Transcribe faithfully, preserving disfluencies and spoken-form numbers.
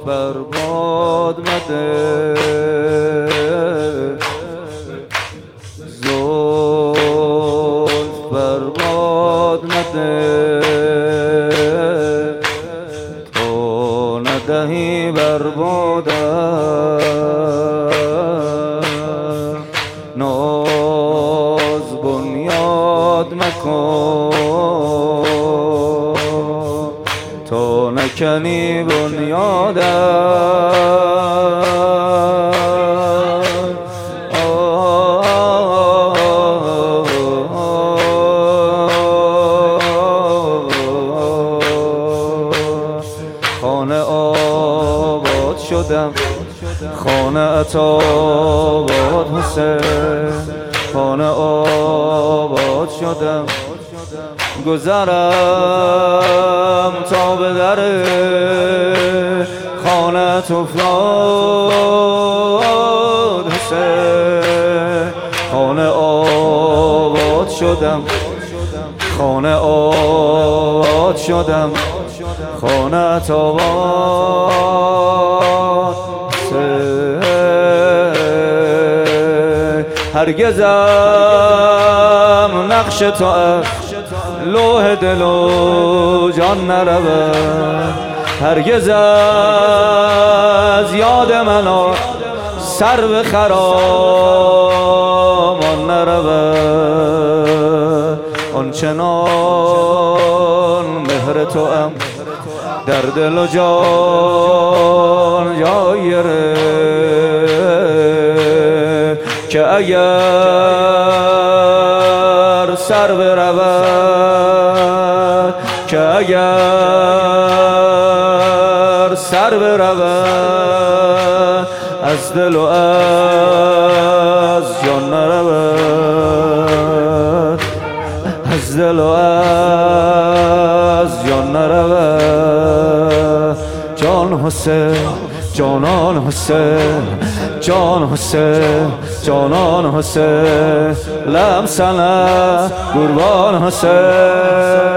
بر باد مده، زلف بر باد مده، تو ندهی بر بادم ناز بنیاد مکن، تو نکنی بنیادم. خانه آباد شدم، خانه عطا باد حسین، خانه آباد شدم، گذرم تا به در خانه افتاد حسین. خانه آباد شدم، خانه آباد شدم، خانه تا باد حسین. هرگزم نقش تو از لوح دل و جان نرود، هرگز از یاد من سر به خرامان نرود. آنچنان مهر تو ام در دل و جان جای گرفت که اگر سر برود، که اگر سر برود از دل و از جان نرود، از دل و از جان نرود. جان حسین، جانان حسین، جان حسین، جانان حسین، لمسنه قربان حسین.